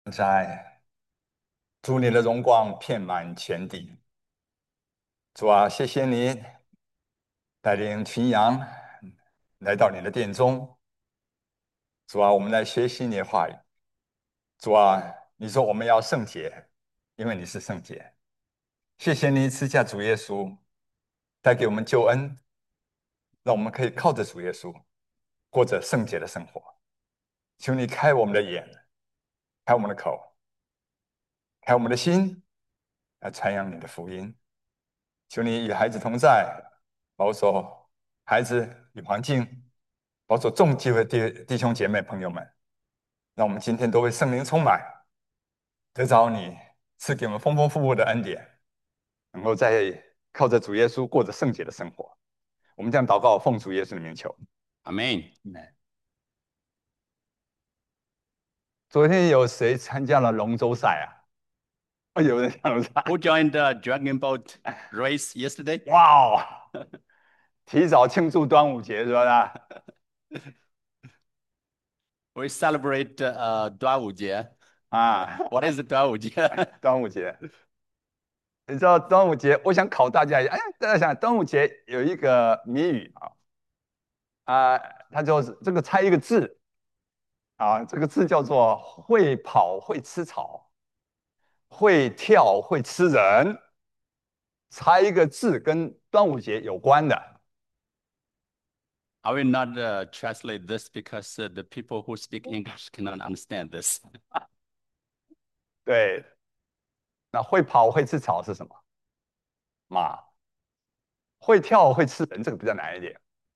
在，主你的荣光遍满全地。主啊，谢谢你带领群羊来到你的殿中。主啊，我们来学习你的话语。主啊，你说我们要圣洁，因为你是圣洁。谢谢你赐下主耶稣，带给我们救恩，让我们可以靠着主耶稣过着圣洁的生活。求你开我们的眼，开我们的口，开我们的心，来传扬你的福音。求你与孩子同在，保守孩子与环境，保守众机会弟兄姐妹朋友们，让我们今天都被圣灵充满，得着你赐给我们丰丰富富的恩典，能够在靠着主耶稣过着圣洁的生活。我们这样祷告，奉主耶稣的名求。 Amen. 昨天有谁参加了龙舟赛啊？哦，有人想参， Who joined the dragon boat race yesterday? 哇哦！提早庆祝端午节是吧？ We celebrate 端午节。 啊， What is 端午节？ 端午节。你知道端午节，我想考大家一下。哎，大家想，端午节有一个谜语它就是这个猜一个字这个字叫做会跑会吃草，会跳会吃人，猜一个字跟端午节有关的。 I will not translate this because the people who speak English cannot understand this. 对，那会跑会吃草是什么？马。会跳会吃人，这个比较难一点。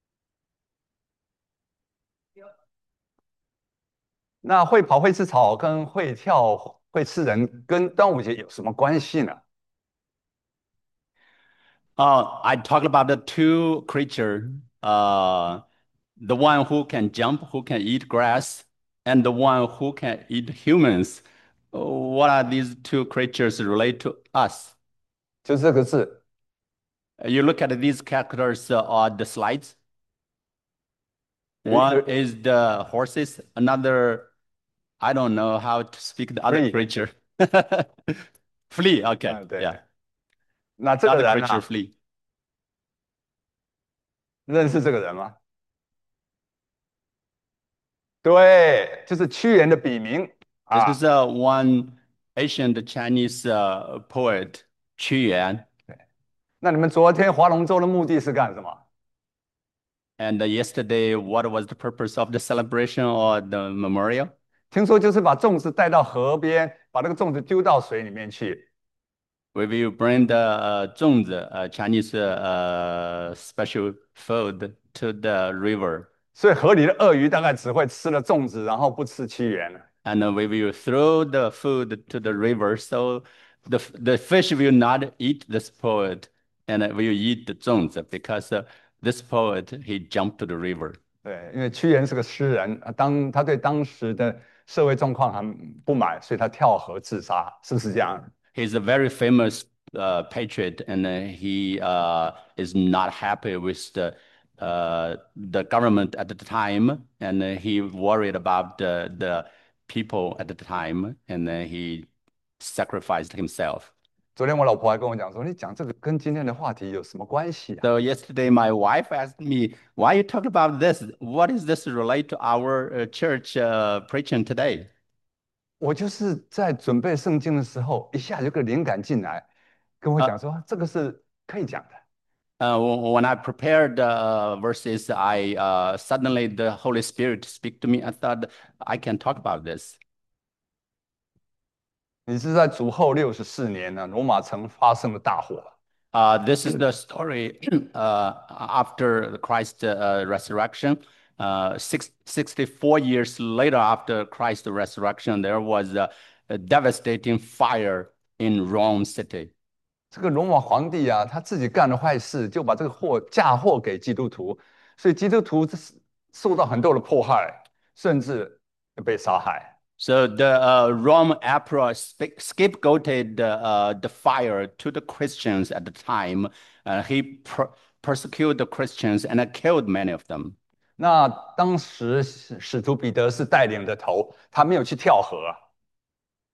那会跑会吃草跟会跳会吃人跟端午节有什么关系呢？ I talked about the two creature, the one who can jump, who can eat grass, and the one who can eat humans. What are these two creatures relate to us? 就这个字， You look at these characters on the slides. 有 One is the horses, another, I don't know how to speak the other free， creature. Flea, okay, 对。 yeah. 那这 The 个 other 人 creature flea. 认识这个人吗？对，就是屈原的笔名 This 啊。 is one ancient Chinese poet, Qu Yuan. 对，那你们昨天划龙舟的目的是干什么？ And yesterday, what was the purpose of the celebration or the memorial? 听说就是把粽子带到河边，把那个粽子丢到水里面去。 We will bring the zongzi, Chinese special food, to the river. 所以河里的鳄鱼大概只会吃了粽子，然后不吃屈原了。 And we will throw the food to the river, so the fish will not eat this poet, and will eat the zongzi because this poet he jumped to the river. 对，因为屈原是个诗人当他对当时的社会状况很不满，所以他跳河自杀，是不是这样？ He's a very famous patriot, and he is not happy with the government at the time, and he worried about the people at the time, and he sacrificed himself. 昨天我老婆还跟我讲说，你讲这个跟今天的话题有什么关系啊？ So yesterday, my wife asked me, "Why you talk about this? What is this relate to our church preaching today?" 我就是在准备圣经的时候，一下有个灵感进来，跟我 Uh, 讲说这个是可以讲的。 when I prepared verses, I suddenly the Holy Spirit speak to me. I thought I can talk about this. 你是在主后64年呢，罗马城发生了大火， This is the story after Christ's resurrection. 64 years later, after Christ's resurrection, there was a devastating fire in Rome city. 这个罗马皇帝他自己干了坏事，就把这个祸嫁祸给基督徒，所以基督徒这是受到很多的迫害，甚至被杀害。 So the Rome emperor scapegoated the fire to the Christians at the time. He persecuted the Christians and killed many of them. 那当时使徒彼得是带领的头，他没有去跳河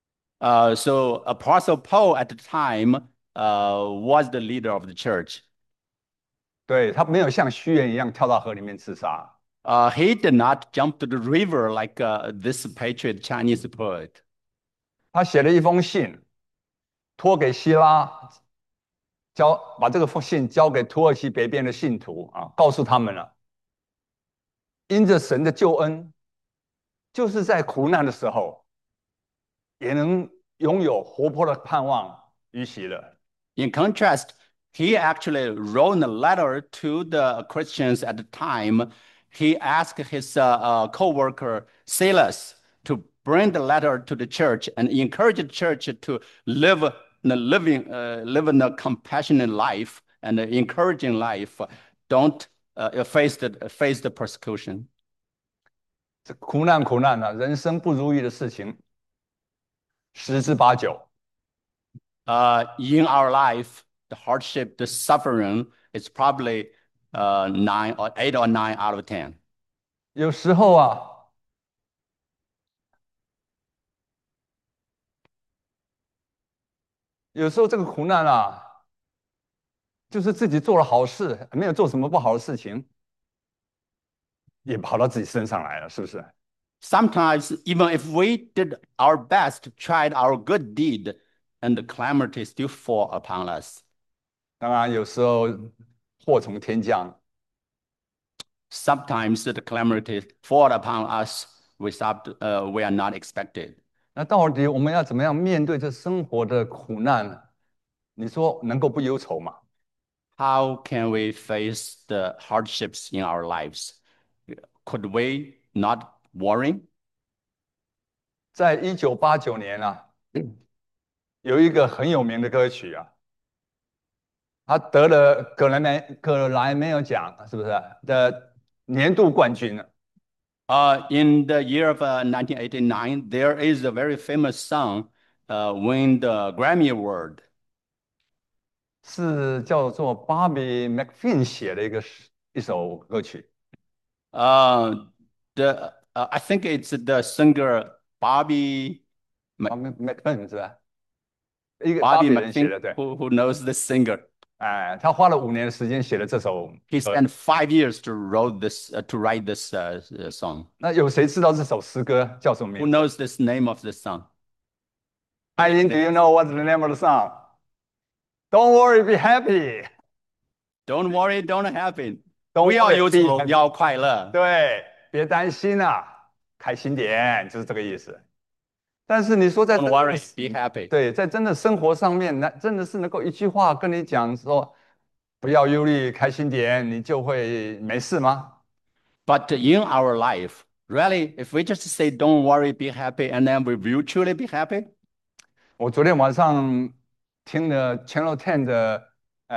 So Apostle Paul at the time was the leader of the church. 对，他没有像虚言一样跳到河里面自杀， He did not jump to the river like this patriot Chinese poet. 他写了一封信，托给希拉，把这个封信交给土耳其北边的信徒啊，告诉他们了，因着神的救恩，就是在苦难的时候，也能拥有活泼的盼望与喜乐。 In contrast, he actually wrote a letter to the Christians at the time. He asked his co-worker Silas to bring the letter to the church and encourage the church to live in a compassionate life and an encouraging life. Don't face the persecution. 这苦难啊，人生不如意的事情十之八九。 In our life, the hardship, the suffering is probably 8 or 9 out of 10. 有时候啊，有时候这个苦难啊，就是自己做了好事，没有做什么不好的事情，也跑到自己身上来了，是不是？ Sometimes, even if we did our best, tried our good deed, and the calamity still fall upon us. 当然，有时候祸从天降， Sometimes the calamity fall upon us without we are not expected. 那到底我们要怎么样面对这生活的苦难呢？你说能够不忧愁吗？ How can we face the hardships in our lives? Could we not worry? 在1989年啊，有一个很有名的歌曲啊，他得了格莱美奖，是不是的年度冠军？ In the year of 1989, there is a very famous song win the Grammy Award. 是叫做 Bobby McFerrin 写的一首歌曲 Uh, I think it's the singer ，Bobby McFerrin 是吧？一个巴 Bobby 比人写的， McFin 对， who knows this singer. 哎，他花了5年的时间写了这首 He 歌。 spent 5 years to write this song. 那有谁知道这首诗歌叫什么 Who 名字 knows this name of this song? ？Eileen，do you know what's the name of the song? Don't worry, be happy. Don't worry, don't happen. Don't 不要 worry, 忧 be 愁， happy. 要快乐。 对，别担心啊，开心点，就是这个意思。但是你说在 Don't 真的 worry, be happy. 对，在真的生活上面，那真的是能够一句话跟你讲说，不要忧虑，开心点，你就会没事吗？ But in our life, really, if we just say don't worry, be happy, and then we will truly be happy? 我昨天晚上听了 Channel Ten 的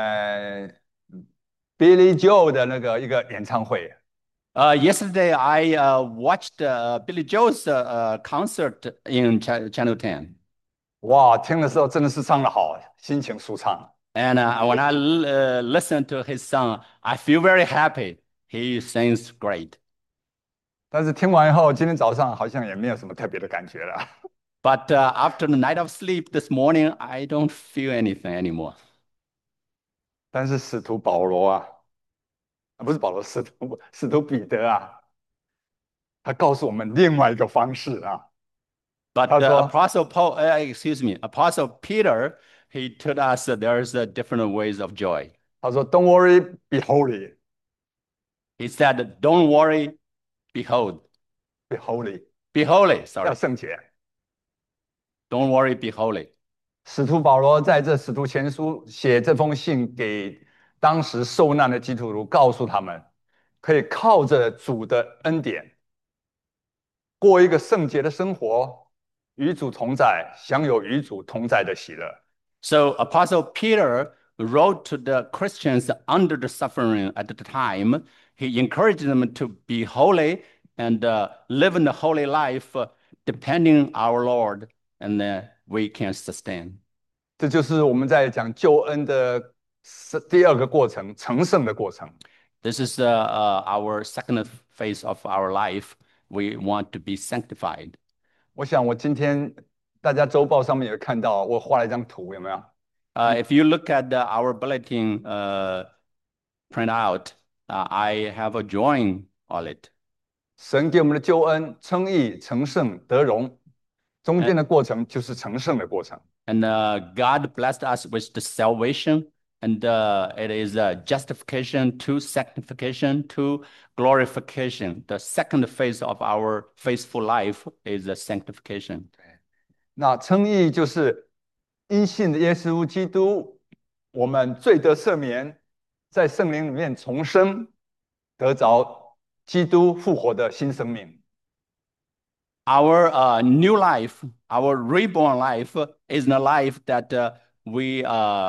Billy Joe 的那个一个演唱会， Yesterday, I watched Billy Joel's concert in Channel 10. 哇，听的时候真的是唱得好，心情舒畅。 And when I listen to his song, I feel very happy. He sings great. 但是听完以后，今天早上好像也没有什么特别的感觉了。 But after the night of sleep this morning, I don't feel anything anymore. 但是使徒保罗啊，不是保罗，使徒彼得啊，他告诉我们另外一个方式啊。 But 他说， Apostle Paul, excuse me, Apostle Peter, he told us that there's different ways of joy. 他说，Don't worry, be holy, He said, "Don't worry, behold, be holy， be holy." 要 Sorry, 圣洁。 don't worry, be holy. 使徒保罗在这使徒前书写这封信给当时受难的基督徒，告诉他们，可以靠着主的恩典，过一个圣洁的生活，与主同在，享有与主同在的喜乐。 So Apostle Peter wrote to the Christians under the suffering at the time. He encouraged them to be holy and live in the holy life, depending our Lord, and we can sustain. 这就是我们在讲救恩的第二个过程，成圣的过程。 This is our second phase of our life. We want to be sanctified. 我想我今天大家周报上面有看到我画了一张图，有没有？ If you look at our bulletin printout, I have a drawing on it. 神给我们的救恩，称义、成圣、得荣，中间 And, 的过程就是成圣的过程。 and God blessed us with the salvation, and it is justification to sanctification to glorification. The second phase of our faithful life is sanctification. 那称义就是因信的耶稣基督，我们罪得赦免，在圣灵里面重生，得着基督复活的新生命。 Our new life, our reborn life, is a life that we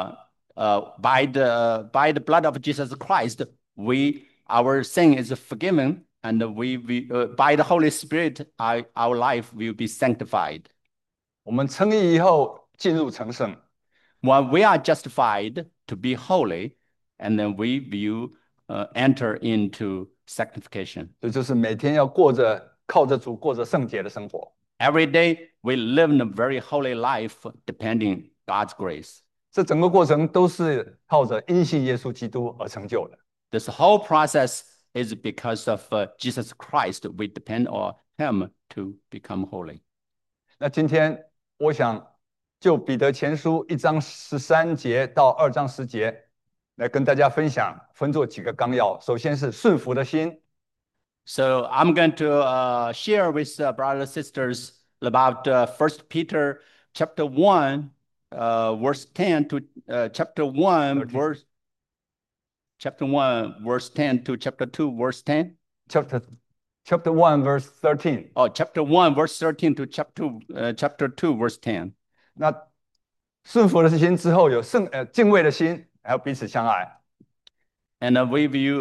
by the blood of Jesus Christ, we our sin is forgiven, and we by the Holy Spirit, our life will be sanctified. 我们称义以后进入成圣， When we are justified to be holy, and then we will enter into sanctification. 这就是每天要过着靠着主过着圣洁的生活。 Every day we live in a very holy life, depending God's grace. 这整个过程都是靠着因信耶稣基督而成就的。 This whole process is because of Jesus Christ. We depend on Him to become holy. 那今天我想就彼得前书1章13节到2章10节来跟大家分享，分作几个纲要。首先是顺服的心， So I'm going to share with brothers and sisters about 1 Peter chapter 1, verse 10 to chapter 1, verse 10 to chapter 2, verse 10. chapter 1 verse 13。 Oh, chapter 1, verse 13 to chapter 2, verse 10. 那顺服的心之后有敬畏的心，还有彼此相爱。 And we view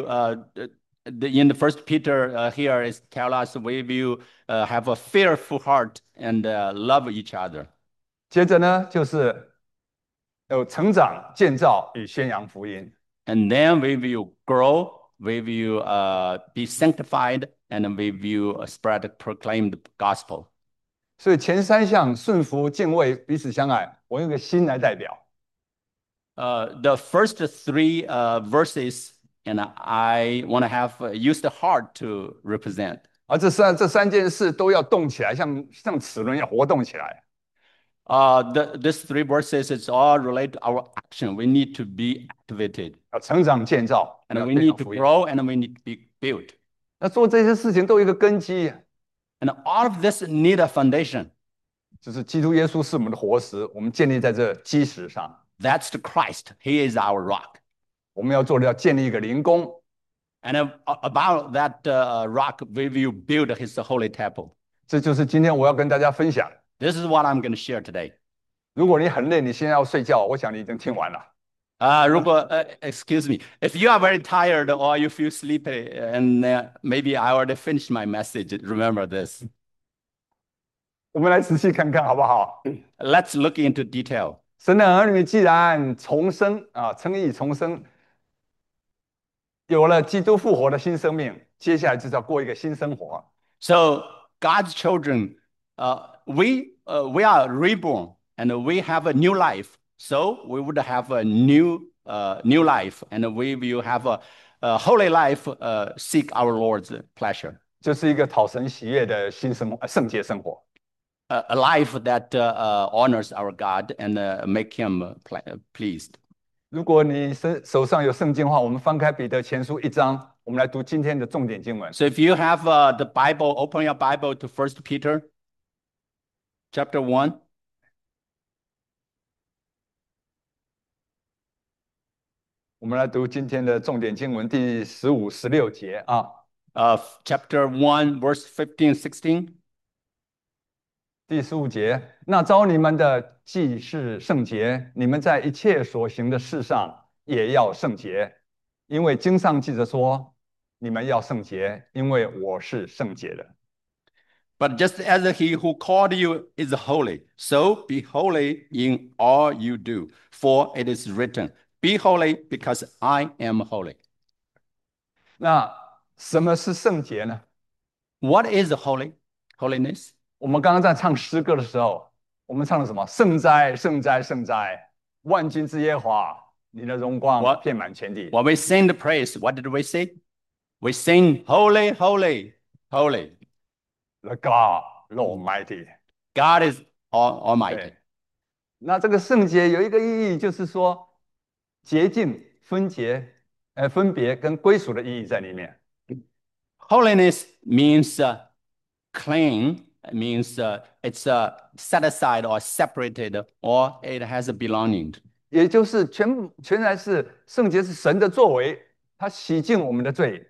in the First Peter here is tell us we will have a fearful heart and love each other. 接着呢，就是有成长、建造与宣扬福音。 And then we will grow, we will be sanctified, and we will proclaim the gospel. 所以前3项顺服、敬畏、彼此相爱，我用个心来代表。 The first three verses, and I want to have use the heart to represent. 而这三件事都要动起来，像齿轮要活动起来。 These three verses is all related to our action. We need to be activated, 要成长建造， and 要 we 宣 need 扬 to 福音。 grow, and we need to be built. 那做这些事情都有一个根基， And all of this need a foundation. 就是基督耶稣是我们的活石，我们建立在这基石上。 That's the Christ. He is our rock. 我们要做的要建立一个灵宫， And about that rock, we will build His holy temple. 这就是今天我要跟大家分享。 This is what I'm going to share today. 如果你很累，你现在要睡觉，我想你已经听完了。 Excuse me, if you are very tired or you feel sleepy, and maybe I already finished my message, remember this. 我们来仔细看看好不好？ Let's look into detail. 神的儿女既然重生称义重生，有了基督复活的新生命，接下来就是要过一个新生活。 So God's children, we are reborn and we have a new life. So we would have a new life, and we will have a holy life. Seek our Lord's pleasure. 就是一个讨神喜悦的新生活，圣洁生活。 A life that honors our God and make Him pleased. 如果你手上有圣经的话，我们翻开彼得前书1章，我们来读今天的重点经文。 So if you have the Bible, open your Bible to 1 Peter chapter 1. 我们来读今天的重点经文第15、16节啊。 Chapter 1, verse 15, 16. 第15节，那召你们的既是圣洁，你们在一切所行的事上也要圣洁，因为经上记着说，你们要圣洁，因为我是圣洁的。 But just as He who called you is holy, so be holy in all you do. For it is written, be holy because I am holy. 那什么是圣洁呢？ What is holiness? 我们刚刚在唱诗歌的时候， 我们唱的什么？圣哉，圣哉，圣哉！万军之耶和华，你的荣光 What 遍满全地。 when we sing the praise, what did we say? We sing, Holy, holy, holy. The God Almighty。 God is Almighty. 对，那这个圣洁有一个意义，就是说洁净、分别、分别跟归属的意义在里面。 Holiness means clean, means it's set aside or separated, or it has a belonging. 也就是全然是圣洁是神的作为，他洗净我们的罪，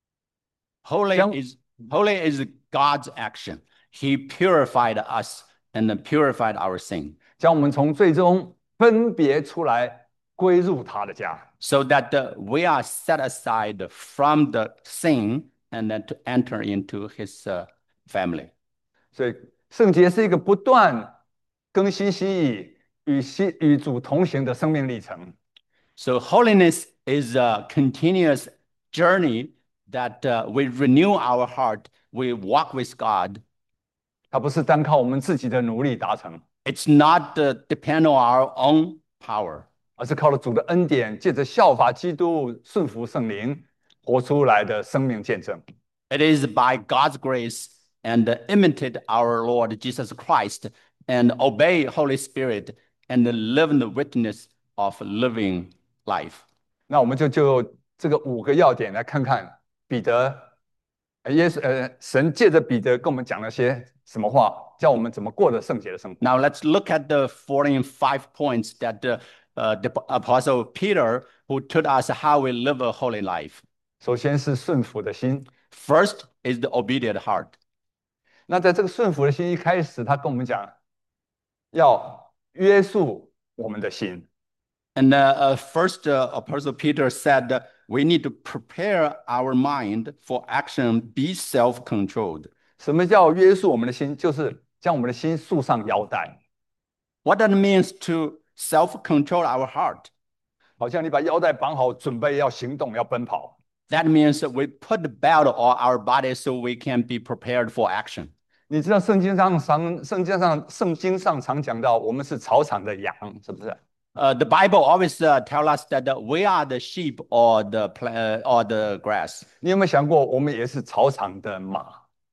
Holy 将 is holy is God's action. He purified us and purified our sin, 将我们从最终分别出来，归入他的家。 so that we are set aside from the sin and then to enter into His family. 所以圣洁是一个不断更新心意与主同行的生命历程。 So holiness is a continuous journey that we renew our heart, we walk with God. 它不是单靠我们自己的努力达成， It's not depend on our own power. 而是靠了主的恩典，借着效法基督、顺服圣灵，活出来的生命见证。 It is by God's grace and imitate our Lord Jesus Christ and obey Holy Spirit and live in the witness of living life. 那我们就这个5个要点来看看彼得，神借着彼得跟我们讲了些什么话，教我们怎么过的圣洁的生活。 Now let's look at the following 5 points that the Apostle Peter, who taught us how we live a holy life. 首先是顺服的心。 First is the obedient heart. 那在这个顺服的心一开始，他跟我们讲，要约束我们的心。 And first, Apostle Peter said we need to prepare our mind for action, be self-controlled. 什么叫约束我们的心？就是将我们的心束上腰带， What that means to self-control our heart? 好像你把腰带绑好，准备要行动，要奔跑。 That means that we put the belt on our body so we can be prepared for action. 你知道圣经上常讲到，我们是草场的羊，是不是？ The Bible always tell us that we are the sheep or the grass. 你有没有想过，我们也是草场的马？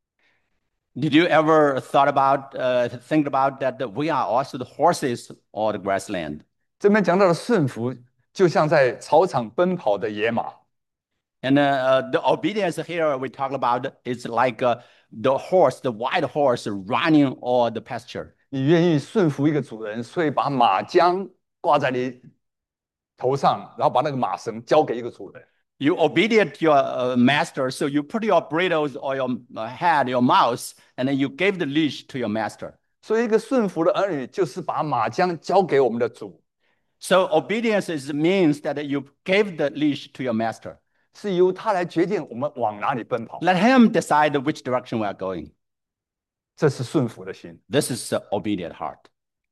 Did you ever think about that we are also the horses or the grassland? 这边讲到的顺服，就像在草场奔跑的野马。 And the obedience here we talk about is like the horse, the wild horse running on the pasture. 你愿意顺服一个主人，所以把马缰挂在你头上，然后把那个马绳交给一个主人。 You obedient your master, so you put your bridles on your head, your mouth, and then you gave the leash to your master. 所以，一个顺服的儿女就是把马缰交给我们的主， So obedience means that you gave the leash to your master. 是由他来决定我们往哪里奔跑。 Let him decide which direction we are going. 这是顺服的心。 This is the obedient heart.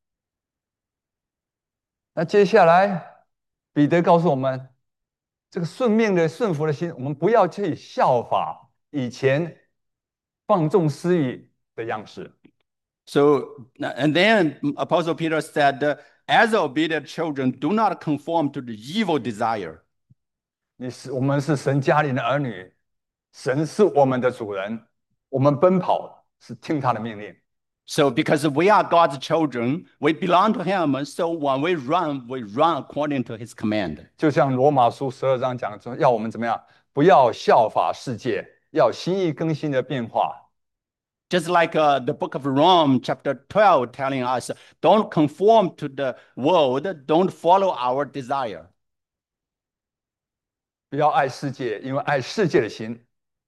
那接下来，彼得告诉我们，这个顺命的顺服的心，我们不要去效法以前放纵私欲的样式。 So, and then Apostle Peter said, as obedient children, do not conform to the evil desire. 我们是神家里的儿女，神是我们的主人，我们奔跑是听他的命令。 So, because we are God's children, we belong to Him. So, when we run according to His command. 就像罗马书12章讲说，要我们怎么样？不要效法世界，要心意更新的变化。 Just like the book of Rome, chapter 12, telling us, don't conform to the world, don't follow our desire. 不要爱世界，因为爱世界的心，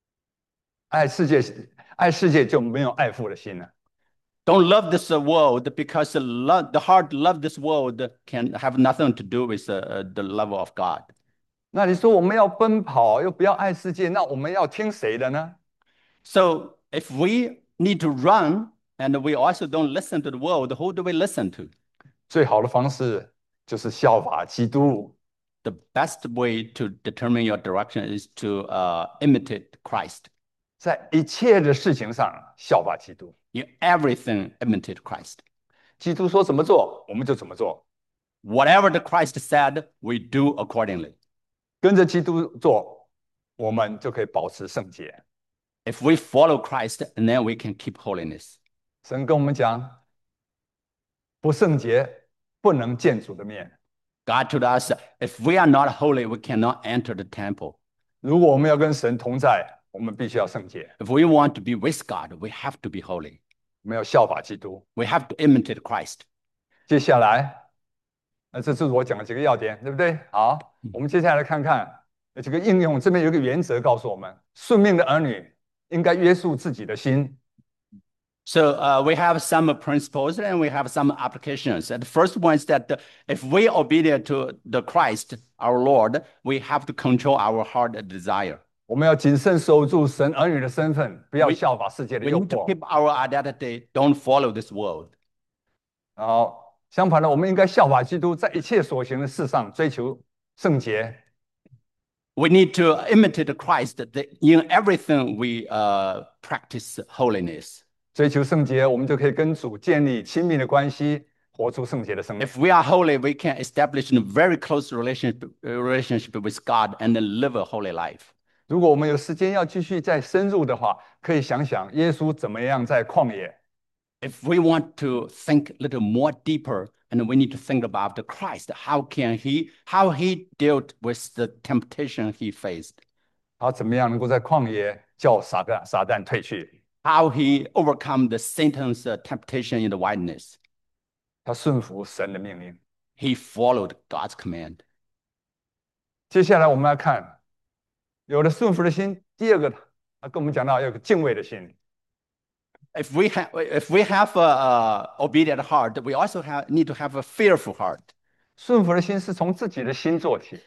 爱世界就没有爱父的心了。 Don't love this world because the heart love this world can have nothing to do with the love of God. 那你说我们要奔跑，又不要爱世界，那我们要听谁的呢？ So if we need to run and we also don't listen to the world, who do we listen to? 最好的方式就是效法基督。 The best way to determine your direction is to imitate Christ. 在一切的事情上效法基督。 In everything, imitate Christ. 基督说怎么做，我们就怎么做， Whatever the Christ said, we do accordingly. 跟着基督做，我们就可以保持圣洁。 If we follow Christ, then we can keep holiness. 神跟我们讲，不圣洁不能见主的面。 God told us, if we are not holy, we cannot enter the temple. 如果我们要跟神同在，我们必须要圣洁， If we want to be with God, we have to be holy. 我们要效法基督。 We have to imitate Christ. 接下来，这是我讲的几个要点，对不对？好，我们接下来看看这个应用。这边有一个原则告诉我们，顺命的儿女应该约束自己的心。 So we have some principles and we have some applications. And the first one is that if we obedient to the Christ, our Lord, we have to control our heart desire. 我们要谨慎守住神儿女的身份，不要 We, 效法世界的 we 诱 need to 惑。 keep our identity, don't follow this world. 然后相反的，我们应该效法基督，在一切所行的事上追求圣洁。 We need to imitate Christ that in everything we practice holiness. 追求圣洁，我们就可以跟主建立亲密的关系，活出圣洁的生命。 If we are holy, we can establish a very close relationship with God and then live a holy life. 如果我们有时间要继续再深入的话，可以想想耶稣怎么样在旷野。 If we want to think a little more deeper, and we need to think about the Christ, how he dealt with the temptation he faced, 他怎么样能够在旷野叫撒旦退去？ how he overcome the Satan's temptation in the wilderness. 他顺服神的命令。 He followed God's command. 接下来我们来看，有了顺服的心，第二个，他跟我们讲到要有个敬畏的心。 If we have a obedient heart, we also need to have a fearful heart. 顺服的心是从自己的心做起。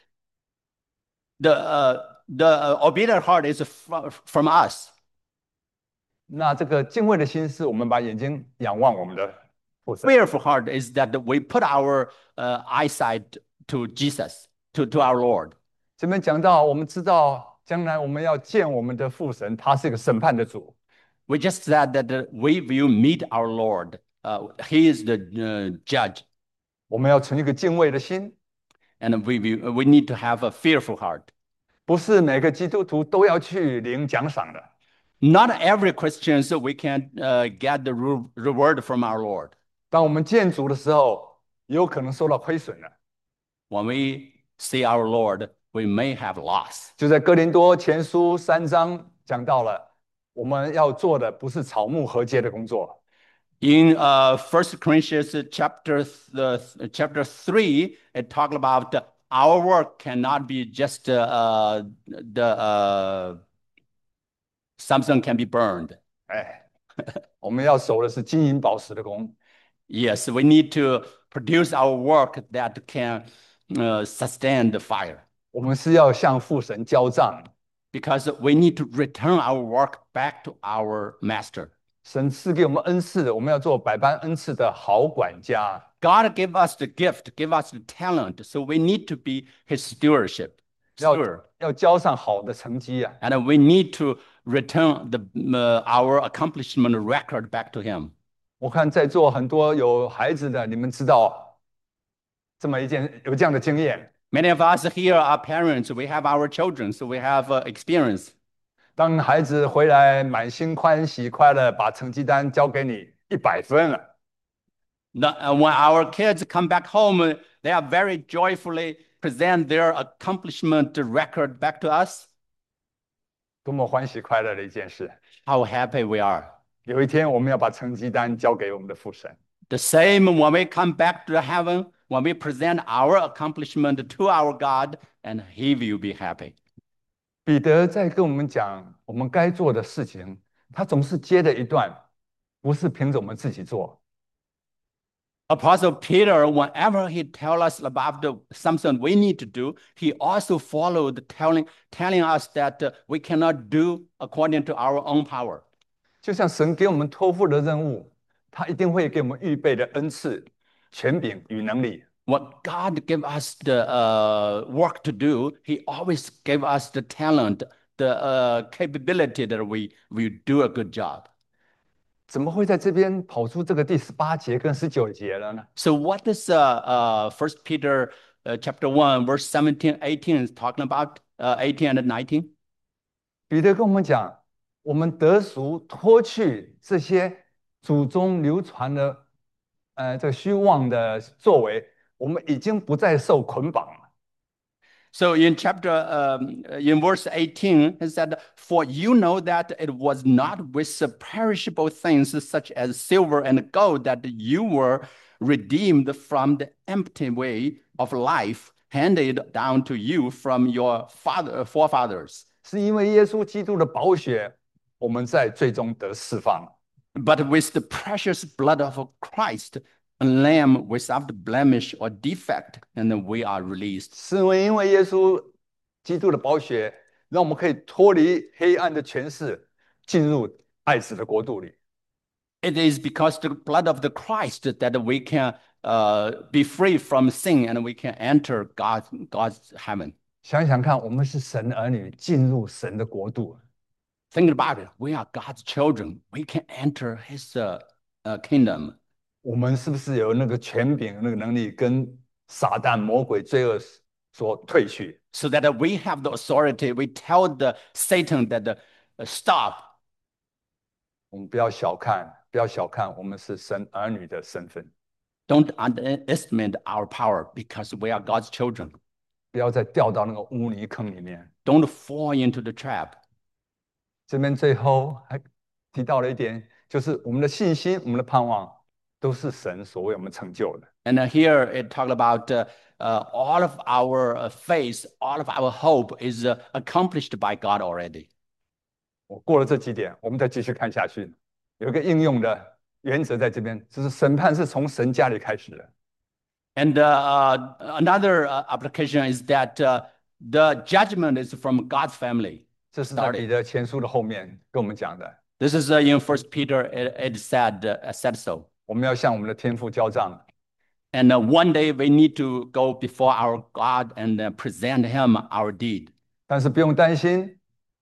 The obedient heart is from us. 那这个敬畏的心是我们把眼睛仰望我们的父神。 Fearful heart is that we put our eyesight to Jesus, to our Lord. 这边讲到，我们知道将来我们要见我们的父神，他是一个审判的主。 We just said that we will meet our Lord. He is the judge. 我们要存一个敬畏的心， And we need to have a fearful heart. 不是每个基督徒都要去领奖赏的。 Not every Christian so we can get the reward from our Lord. 当我们见主的时候，有可能受到亏损的。 When we see our Lord, we may have loss. 就在哥林多前书3章讲到了，我们要做的不是草木禾秸的工作。 In 1 Corinthians chapter 3, it talks about our work cannot be just something can be burned. 哎，我们要守的是金银宝石的工。 Yes, we need to produce our work that can sustain the fire. 我们是要向父神交账。 Because we need to return our work back to our master. 神赐给我们恩赐，我们要做百般恩赐的好管家。 God gave us the gift, give us the talent, so we need to be his steward. 要交上好的成绩啊！ And we need to return our accomplishment record back to him. 我看在座很多有孩子的，你们知道有这样的经验。 Many of us here are parents. We have our children, so we have experience. 当孩子回来满心欢喜快乐，把成绩单交给你100分了， When our kids come back home, they are very joyfully present their accomplishment record back to us. 多么欢喜快乐的一件事！ How happy we are. 有一天我们要把成绩单交给我们的父神。 The same when we come back to heaven, when we present our accomplishment to our God, and he will be happy. 彼得在跟我们讲我们该做的事情，他总是接的一段，不是凭着我们自己做。 Apostle Peter, whenever he tells us about something we need to do, he also followed telling us that we cannot do according to our own power. 就像神给我们托付的任务，他一定会给我们预备的恩赐、权柄与能力。 What God gave us the work to do, he always gave us the talent, the capability that we do a good job. 怎么会在这边跑出这个第18节跟19节了呢？ So what is First Peter chapter 1, verse 17, 18 is talking about 18 and 19? 彼得跟我们讲，我们得赎脱去这些祖宗流传的这个虚妄的作为，我们已经不再受捆绑了。 So in verse 18, it said, "For you know that it was not with the perishable things such as silver and gold that you were redeemed from the empty way of life handed down to you from your forefathers, 是因为耶稣基督的宝血，我们在最终得释放了。 but with the precious blood of Christ, a lamb without blemish or defect, and we are released." 是因为耶稣基督的宝血，让我们可以脱离黑暗的权势，进入爱子的国度里。 It is because the blood of the Christ that we can be free from sin and we can enter God's heaven. 想想看，我们是神的儿女，进入神的国度。 Think about it. We are God's children. We can enter His kingdom. 我们是不是有那个权柄、那个能力，跟撒旦、魔鬼、罪恶说退去？ So that we have the authority. We tell the Satan that stop. 我们不要小看我们是神儿女的身份， Don't underestimate our power because we are God's children. 不要再掉到那个污泥坑里面。 Don't fall into the trap. 这边最后还提到了一点，就是我们的信心、我们的盼望，都是神所为我们成就的。 And here it talked about all of our faith, all of our hope is accomplished by God already. 我过了这几点，我们再继续看下去。有一个应用的原则在这边，就是审判是从神家里开始的。 And another application is that the judgment is from God's family. 这是在彼得前书的后面跟我们讲的。 This is in First Peter. It said so. 我们要向我们的天父交账。 And one day we need to go before our God and present Him our deed. 但是不用担心，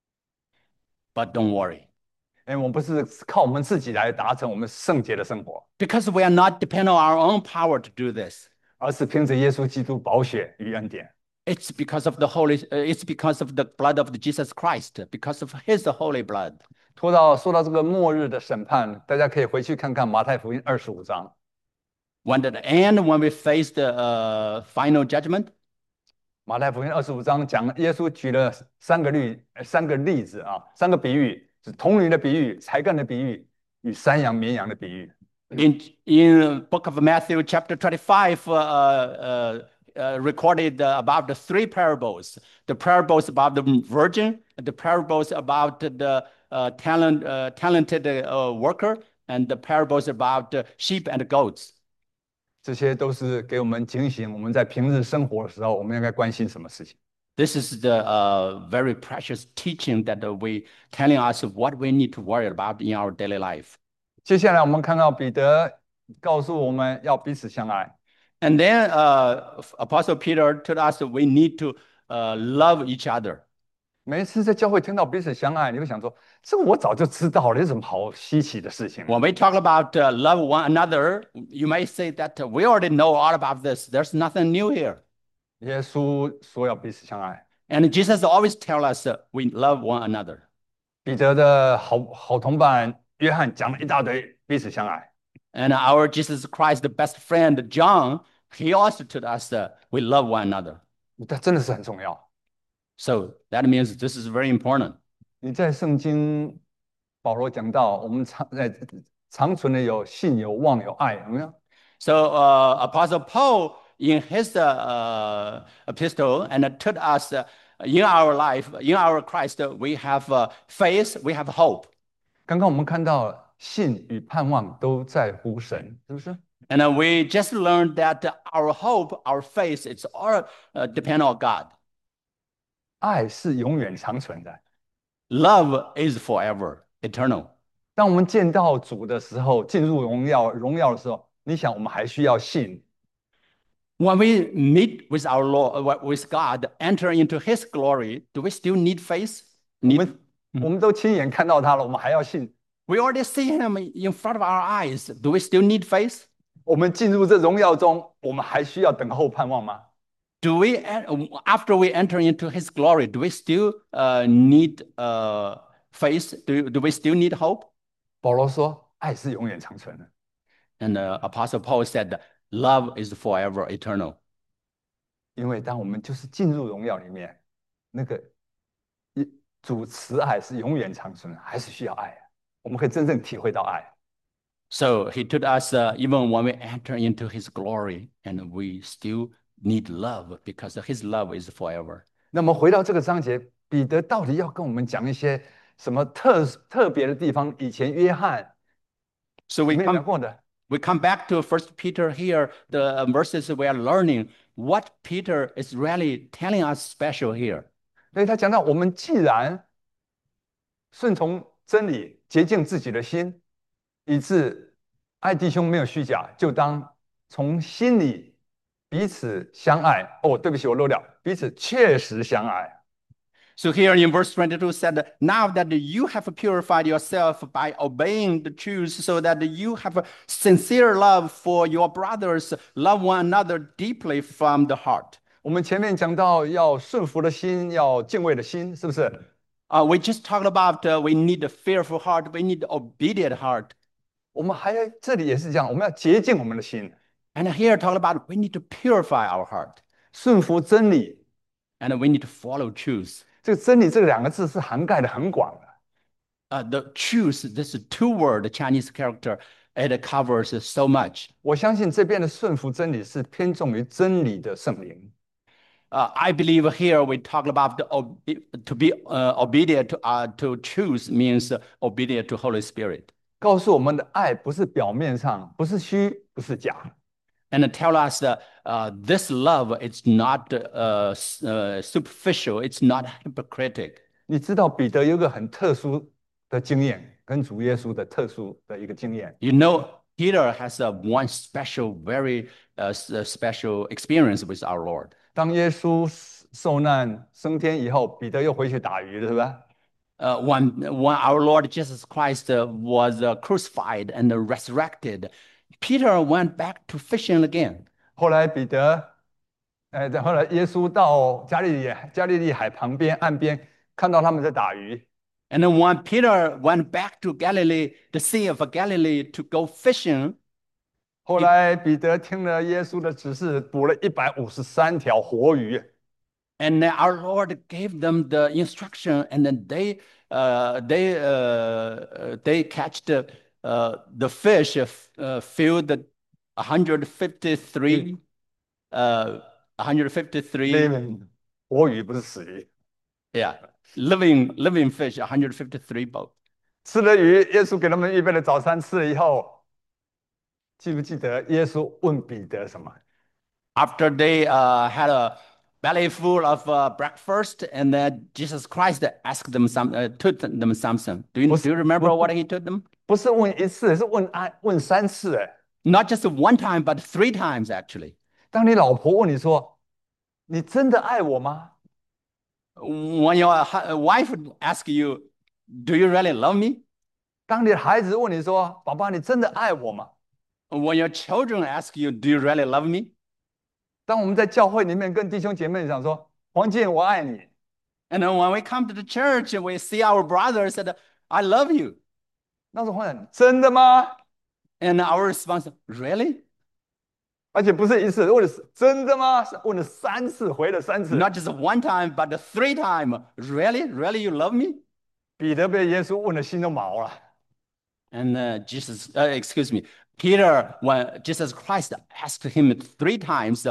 But don't worry, 因为我们不是靠我们自己来达成我们圣洁的生活， because we are not dependent on our own power to do this. 而是凭着耶稣基督宝血与恩典。 It's because of it's because of the blood of Jesus Christ, because of His holy blood. 说到这个末日的审判，大家可以回去看看马太福音25章。 When at the end, when we face the final judgment, 马太福音25章讲耶稣举了三个例子啊，三个比喻，是童女的比喻、才干的比喻与山羊、绵羊的比喻。 in book of Matthew chapter 25 recorded about the three parables. The parables about the virgin, the parables about the talented worker, and the parables about sheep and goats. 这些都是给我们警醒，我们在平日生活的时候，我们应该关心什么事情。 This is the very precious teaching that we telling us what we need to worry about in our daily life. 接下来我们看到彼得告诉我们要彼此相爱。 And then Apostle Peter told us we need to love each other. 每一次在教会听到彼此相爱，你会想说：这个我早就知道了，有什么好稀奇的事情？ When we talk about love one another, you may say that we already know all about this. There's nothing new here. 耶稣说要彼此相爱， And Jesus always tell us we love one another. 彼得的好同伴约翰讲了一大堆彼此相爱。 And our Jesus Christ, the best friend John, he also told us we love one another. 这真的是很重要。 So that means this is very important. 你在圣经，保罗讲到，我们长存的有信、有望、有爱，有没有？ So Apostle Paul in his epistle and told us in our life, in our Christ, we have faith, we have hope. 刚刚我们看到信与盼望都在乎神，是不是？ And we just learned that our hope, our faith, it's all depend on God. 爱是永远长存的。 Love is forever, eternal. 当我们见到主的时候，进入荣耀的时候，你想我们还需要信？ When we meet with our Lord, with God, enter into His glory, do we still need faith? 我们都亲眼看到他了，我们还要信？ We already see him in front of our eyes. Do we still need faith? 我们进入这荣耀中，我们还需要等候盼望吗？ Do we, after we enter into his glory, do we still need faith? Do we still need hope? 保罗说，爱是永远长存的， And Apostle Paul said, love is forever eternal. 因为当我们就是进入荣耀里面，那个主慈爱是永远长存的，还是需要爱，我们可以真正体会到爱。 So he told us, even when we enter into his glory, and we still need love because his love is forever. 那么回到这个章节，彼得到底要跟我们讲一些什么特别的地方？以前约翰 So 没有讲过的。 we come back to First Peter here, the verses we are learning what Peter is really telling us special here. 所以他讲到，我们既然顺从真理，洁净自己的心，以致爱弟兄没有虚假，就当从心里彼此相爱。哦，对不起，我漏掉，彼此确实相爱。 So here in verse 22 said, now that you have purified yourself by obeying the truth, so that you have a sincere love for your brothers, love one another deeply from the heart. 我们前面讲到要顺服的心，要敬畏的心，是不是？ We just talked about we need a fearful heart, we need an obedient heart. 我们还这里也是这样，我们要洁净我们的心， And here talk about we need to purify our heart 顺服真理。 and we need to follow truth. 这个真理这两个字是涵盖的很广的。 The truth, this two-word Chinese character, it covers so much. 我相信这边的顺服真理是偏重于真理的圣灵。 I believe here we talk about to be obedient to truth means obedient to Holy Spirit. 告诉我们的爱不是表面上，不是虚，不是假。 And tell us that this love is not superficial, it's not hypocritic. 你知道彼得有一个很特殊的经验，跟主耶稣的特殊的一个经验。 You know, Peter has one special, very special experience with our Lord. 当耶稣受难升天以后，彼得又回去打鱼了，是吧？ When our Lord Jesus Christ was crucified and resurrected, Peter went back to fishing again. 后来彼得，后来耶稣到加利利海旁边岸边，看到他们在打鱼。 And then when Peter went back to Galilee, the Sea of Galilee, to go fishing, 后来彼得听了耶稣的指示，捕了153条活鱼。 and our Lord gave them the instruction, and then they catch the fish filled 153 153 活鱼不是死鱼。 yeah living fish 153 boat. 吃了鱼，耶稣给他们预备了早餐，吃了以后，记不记得耶稣问彼得什么？ After they had a belly full of breakfast, and then Jesus Christ asked them told them something. Do you remember what he told them? 不是问一次，是问3次。 Not just one time, but 3 times actually. 当你老婆问你说：“你真的爱我吗 When your wife would ask you, "Do you really love me?" 当你的孩子问你说：“爸爸，你真的爱我吗 When your children ask you, "Do you really love me?" 当我们在教会里面跟弟兄姐妹讲说：“黄健，我爱你。” And then when we come to the church, we see our brothers said, "I love you." 那时候黄健，真的吗？ And our response, "Really?" 而且不是一次，问的是真的吗？是问了3次，回了3次。 Not just one time, but 3 times. Really? Really, you love me? 彼得被耶稣问的心都毛了。 And excuse me, Peter, when Jesus Christ asked him 3 times,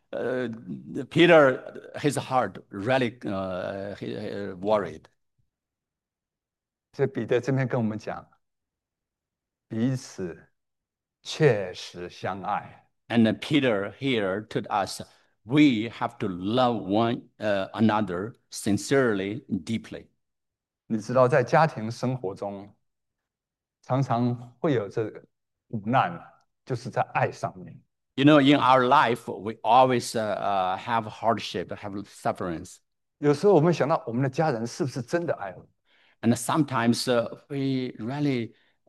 Peter, his heart really worried. 所以彼得这边跟我们讲，彼此确实相爱。 And Peter here told us, we have to love one another sincerely, deeply. 你知道，在家庭生活中，常常会有这个苦难，就是在爱上面。 You know, in our life, we always have hardship, have sufferings. 有时候我们想到，我们的家人是不是真的爱我？ And sometimes we really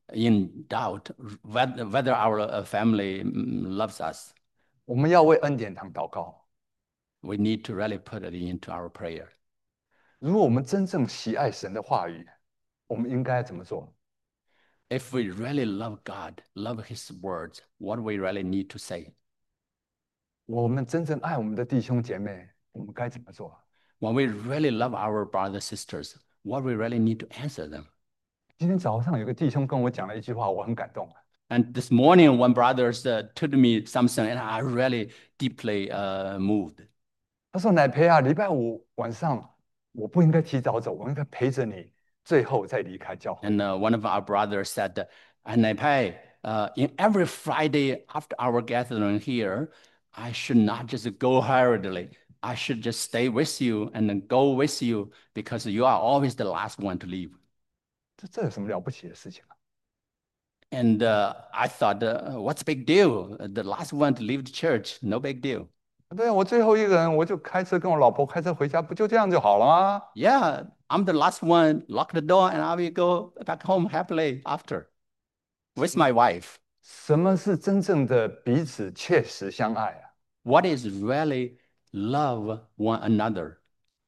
in doubt whether our family loves us. 我们要为恩典堂祷告。 We need to really put it into our prayer. 如果我们真正喜爱神的话语，我们应该怎么做？ If we really love God, love His words, what we really need to say. 我们真正爱我们的弟兄姐妹，我们该怎么做？ When we really love our brothers sisters, what we really need to answer them. 今天早上有个弟兄跟我讲了一句话，我很感动。 And this morning, one brother told me something, and I really deeply moved. 他说：“乃培啊，礼拜五晚上我不应该提早走，我应该陪着你，最后再离开教会。” And one of our brothers said, and I pay, in every Friday after our gathering here, I should not just go hurriedly. I should just stay with you and then go with you because you are always the last one to leave. 这有什么了不起的事情啊？ And I thought, what's big deal? The last one to leave the church, no big deal. 对啊，我最后一个人，我就开车跟我老婆开车回家，不就这样就好了吗？ Yeah, I'm the last one, lock the door, and I will go back home happily after with my wife. 什么是真正的彼此切实相爱啊？ What is really love one another?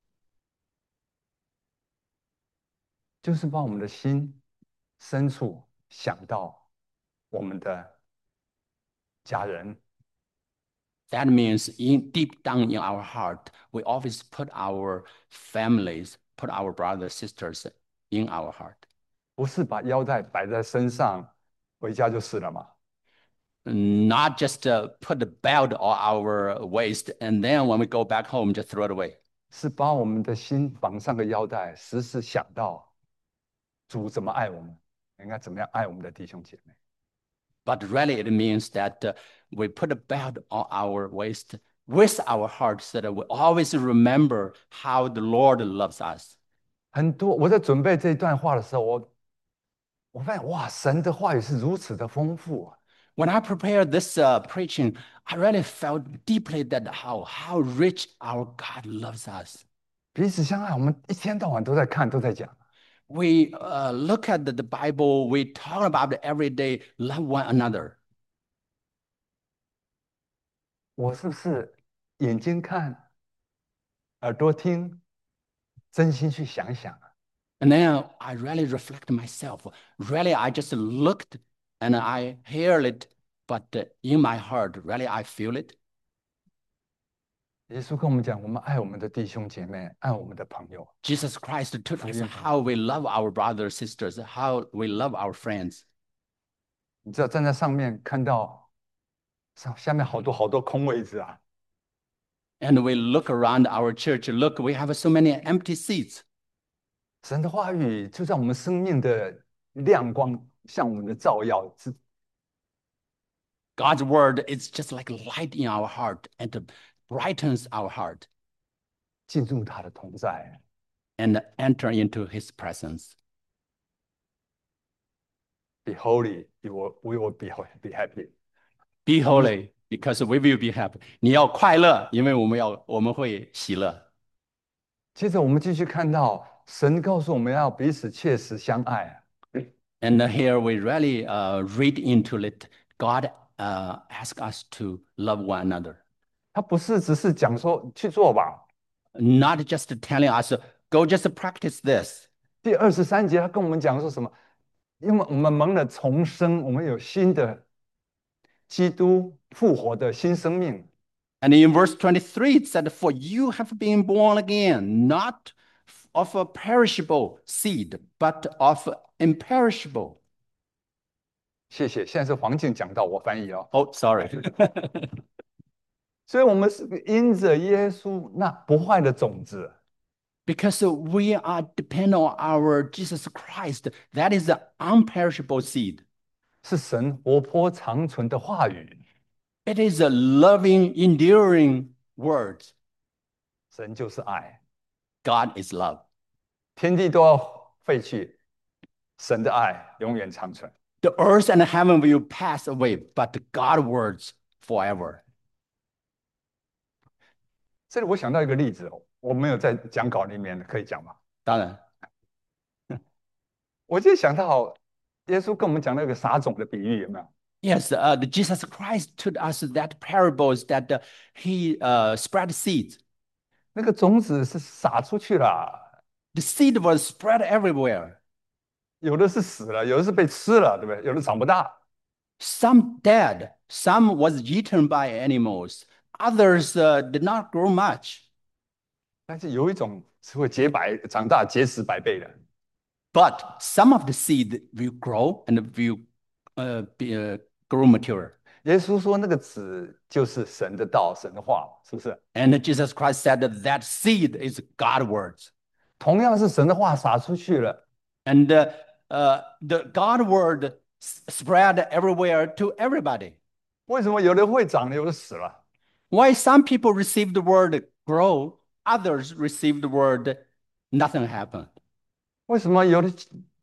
就是把我们的心深处想到我们的家人， That means in deep down in our heart, we always put our families, put our brothers, sisters in our heart. 不是把腰带摆在身上，回家就是了嘛。 Not just put the belt on our waist and then when we go back home, just throw it away. 是把我们的心绑上个腰带，时时想到主怎么爱我们，应该怎么样爱我们的弟兄姐妹。 But really, it means that we put a belt on our waist with our heart so that we always remember how the Lord loves us. 很多我在准备这段话的时候，我发现哇，神的话语是如此的丰富啊！ When I prepared this preaching, I really felt deeply that how rich our God loves us. 彼此相爱，我们一天到晚都在看，都在讲。 We look at the Bible, we talk about it every day, love one another. 我是不是眼睛看，耳朵听，真心去想想啊？ And then I really reflect myself. Really, I just looked and I hear it, but in my heart, really, I feel it. 耶稣跟我们讲，我们爱我们的弟兄姐妹，爱我们的朋友。 Jesus Christ taught us how we love our brothers, sisters, how we love our friends. 你知道站在上面看到下面好多好多空位置啊， And we look around our church, look, we have so many empty seats. 神的话语就像我们生命的亮光，像我们的照耀， God's word is just like light in our heart and it brightens our heart 进入他的同在。 and enter into his presence. Be holy, we will be happy。 Be holy because we will be happy. 你要快乐，因为我们会喜乐。 接着我们继续看到，神告诉我们要彼此切实相爱啊。 And here we really read into it. God asks us to love one another. 他不是只是讲说去做吧。 Not just telling us, go just practice this. 第23节，他跟我们讲说什么？因为我们蒙了重生，我们有新的基督复活的新生命。 And in verse 23, it said, for you have been born again, not of a perishable seed, but of imperishable. 谢谢，现在是黄静讲到，我翻译哦。 Oh, sorry. 所以，我们是因着耶稣那不坏的种子， Because we are dependent on our Jesus Christ. That is the unperishable seed. 是神活泼长存的话语。 It is a loving, enduring word. 神就是爱， God is love. 天地都要废去，神的爱永远长存。 The earth and heaven will pass away, but God's words forever. 这里我想到一个例子哦，我没有在讲稿里面，可以讲吗？ 当然， 我就想到耶稣跟我们讲那个撒种的比喻，有没有？ Yes, Jesus Christ taught us that parables that he spread seeds. 那个种子是撒出去了， The seed was spread everywhere. 有的是死了，有的是被吃了，对不对？有的长不大。 Some dead, some was eaten by animals. Others did not grow much. 但是有一种是会结百长大结实100倍的。 But some of the seed will grow and will grow mature. 耶稣说那个籽就是神的道，神的话，是不是？ And Jesus Christ said that that seed is God's words. 同样是神的话撒出去了， And the God word spread everywhere to everybody. 为什么有的会长，有的死了？ Why some people receive the word grow, others receive the word nothing happened. 为什么有的？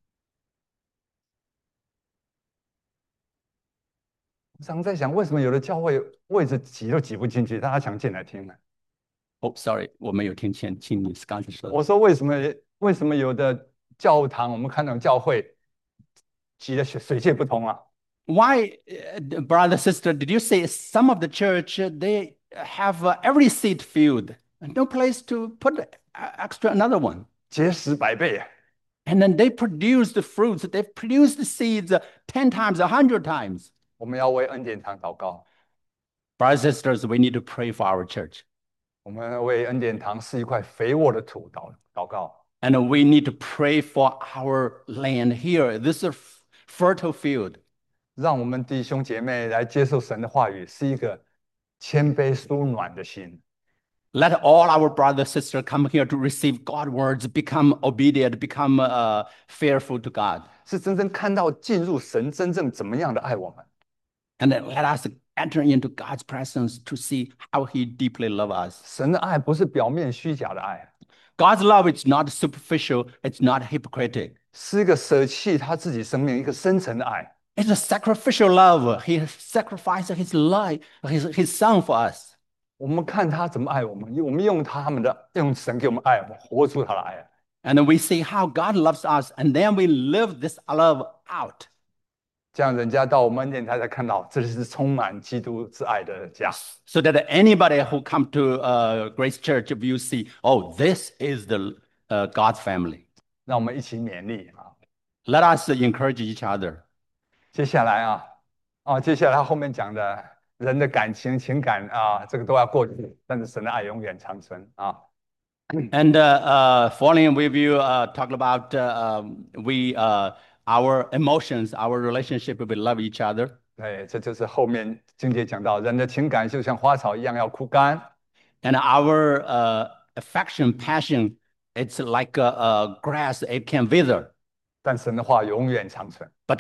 常在想，为什么有的教会位置挤都挤不进去，大家想进来听呢？ Oh, sorry, 我没有听清你刚才说的。 我说为什么有的教堂我们看到教会挤得水泄不通啊？ Why, brother, sister, did you say some of the church, they have every seat filled, and no place to put extra another one? 结实100倍啊！ And then they produce the fruits, they produce the seeds 10 times, 100 times. 我们要为恩典堂祷告， Brothers and sisters, we need to pray for our church. 我们为恩典堂是一块肥沃的土祷告。 And we need to pray for our land here. This is a fertile field. 让我们弟兄姐妹来接受神的话语，是一个谦卑舒暖的心。 Let all our brothers and sisters come here to receive God's words, become obedient, become fearful to God. 是真正看到进入神真正怎么样的爱我们。 And then let us enter into God's presence to see how He deeply loves us. 神的爱不是表面虚假的爱， God's love is not superficial, it's not hypocritic. 是一个舍弃他自己生命一个深层的爱。 It's a sacrificial love. He sacrificed His life, His Son for us. 我们看他怎么爱我们，我们用神给我们爱，我们活出他的爱。 And then we see how God loves us, and then we live this love out. 这样人家到我们恩典台才看到，这是充满基督之爱的家。 So that anybody who come to Grace Church will see, oh, this is the God's family. 让我们一起勉励啊！ Let us encourage each other. 接下来接下来后面讲的人的感情、情感啊，这个都要过去，但是神的爱永远长存啊。 And following we will talk about our emotions, our relationship, we love each other. 对，这就是后面经节讲到，人的情感就像花草一样要枯干， And our affection, passion, it's like grass, it can wither. 但神的话永远长存。 But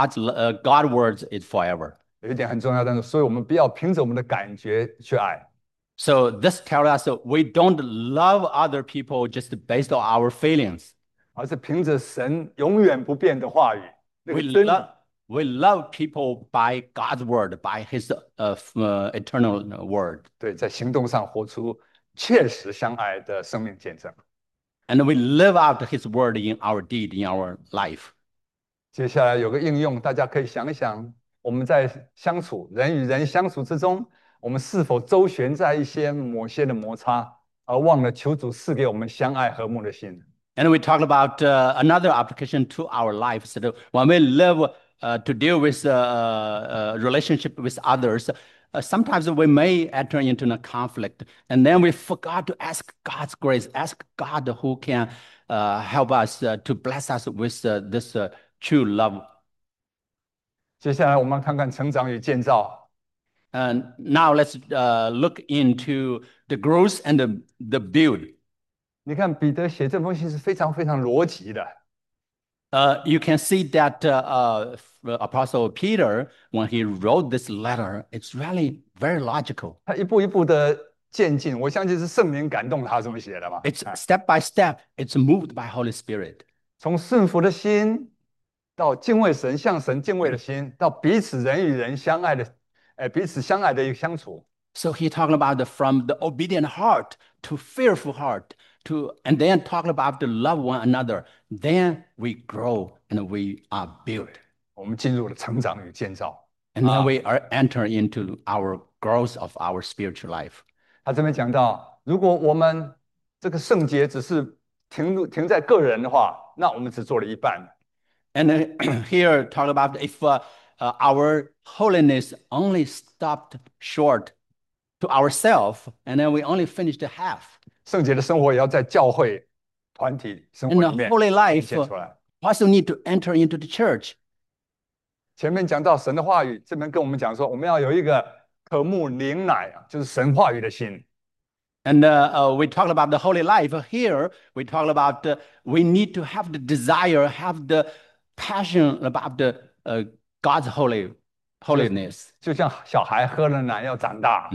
God words is forever. 有一点很重要，但是所以我们不要凭着我们的感觉去爱， So this tells us that we don't love other people just based on our feelings. 而是凭着神永远不变的话语，那 We 个真理 we love people by God's word, by His eternal word. 对，在行动上活出切实相爱的生命见证。 And we live out His word in our deed, in our life. 接下来有个应用，大家可以想一想，我们在相处人与人相处之中，我们是否周旋在某些的摩擦，而忘了求主赐给我们相爱和睦的心？ And we talked about another application to our life. So when we live to deal with relationship with others, sometimes we may enter into a conflict, and then we forgot to ask God's grace, ask God who can help us to bless us with this true love. 接下来我们看看成长与建造。 And now let's look into the growth and the build. 你看彼得写这封信是非常非常逻辑的， You can see that Apostle Peter, when he wrote this letter, it's really very logical. 他一步一步的渐进，我相信是圣灵感动他这么写的嘛。 It's step by step, it's moved by Holy Spirit. 从顺服的心，到敬畏神、向神敬畏的心，到彼此人与人相爱的，彼此相爱的一个相处。 So he talking about from the obedient heart to fearful heart and then talking about to love one another. Then we grow and we are built. 我们进入了成长与建造 And then 啊。 we are enter into our growth of our spiritual life. 他这边讲到，如果我们这个圣洁只是停在个人的话，那我们只做了一半。 And here talk about if our holiness only stopped short to ourselves, and then we only finished half. 圣洁的生活也要在教会团体生 And 活 the 里面 holy 体 life 现出来。 also need to enter into the church. 前面讲到神的话语，这边跟我们讲说，我们要有一个渴慕灵奶啊，就是神话语的心。 And we talked about the holy life. Here we talk about we need to have the desire, have the passion about the God's holiness. 就像小孩喝了奶要长大，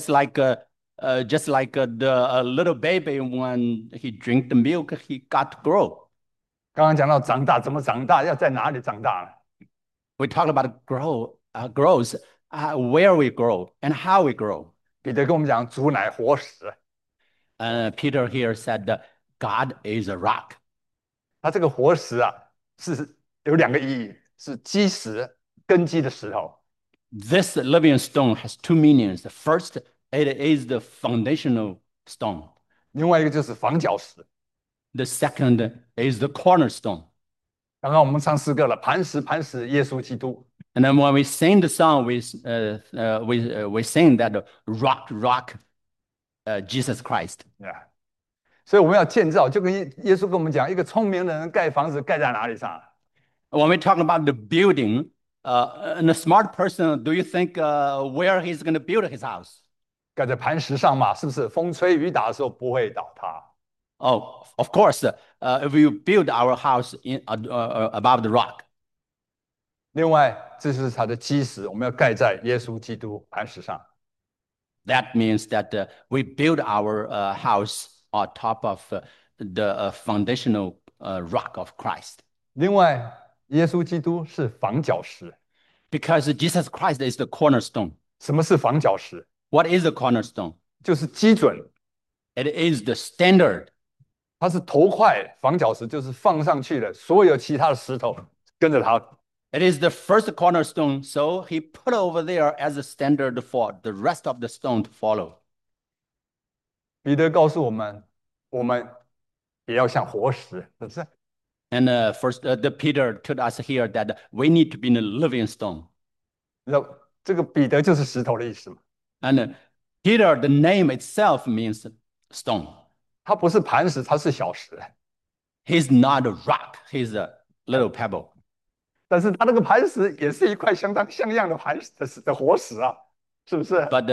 Just like the little baby when he drink the milk, he got to grow. 刚刚讲到长大怎么长大，要在哪里长大呢？ We talked about growth, where we grow and how we grow. 彼得跟我们讲，主乃活石。 Peter here said, God is a rock. 它这个活石啊，是有两个意义，是基石、根基的石头。 This living stone has two meanings. The first, it is the foundational stone. 另外一个就是房角石。 The second is the cornerstone. 刚刚我们唱诗歌了，磐石，磐石，耶稣基督。 And then when we sing the song, we sing that rock, rock, Jesus Christ. 啊，所以我们要建造，就跟耶稣跟我们讲，一个聪明的人盖房子盖在哪里上？ When we talk about the building, and a smart person, do you think where he's going to build his house? 盖在磐石上嘛，是不是？风吹雨打的时候不会倒塌。 Oh, of course, if you build our house above the rock. 另外，这是它的基石，我们要盖在耶稣基督磐石上。 That means that we build our house on top of the foundational rock of Christ. 另外，耶稣基督是房角石。 Because Jesus Christ is the cornerstone. 什么是房角石？ What is the cornerstone? 就是基准， It is the standard. 它是头块，房角石就是放上去的，所有其他的石头跟着它。 It is the first cornerstone, so he put over there as a standard for the rest of the stone to follow. 彼得告诉我们，我们也要像活石，是不是？ And the Peter told us here that we need to be in a living stone. 你知道这个彼得就是石头的意思嘛？ And Peter, the name itself means stone. 它不是磐石，它是小石， He's not a rock, he's a little pebble. 但是它那个磐石也是一块相当像样的的活石啊，是不是？ But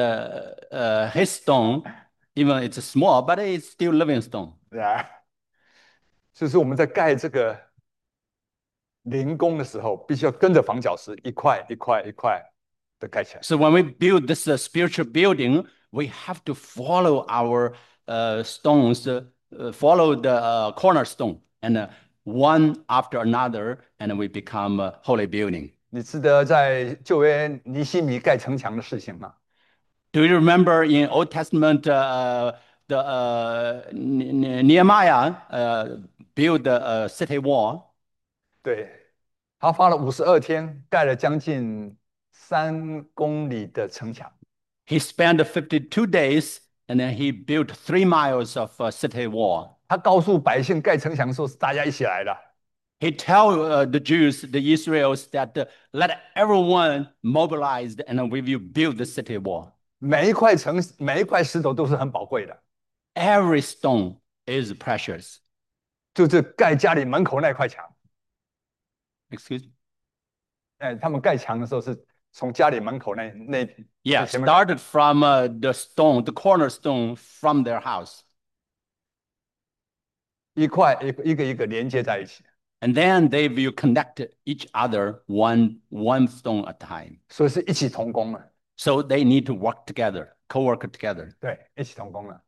his stone, even it's small, but it's still living stone. 啊，就是我们在盖这个灵宫的时候，必须要跟着房角石一块一块一块的盖起来。 So when we build this spiritual building, we have to follow our stones, follow the cornerstone, and one after another, and we become a holy building. 你记得在旧约尼希米盖城墙的事情吗？ Do you remember in Old Testament the Nehemiah built a city wall? 对，他花了52天，盖了将近3公里的城墙。 He spent 52 days and then he built 3 miles of city wall. 他告诉百姓盖城墙的时候是大家一起来的， He tell the Jews, the Israels, that let everyone mobilized and then we will build the city wall. 每一块石头都是很宝贵的， Every stone is precious. 就是盖家里门口那块墙。 Excuse me? 哎，他们盖墙的时候是从家里门口那 Yeah, 前面 started from the stone, the cornerstone from their house. 一块一个一个连接在一起， And then they will connect each other one stone at a time. 所以是一起同工了。 So they need to work together, co-work together. 对，一起同工了。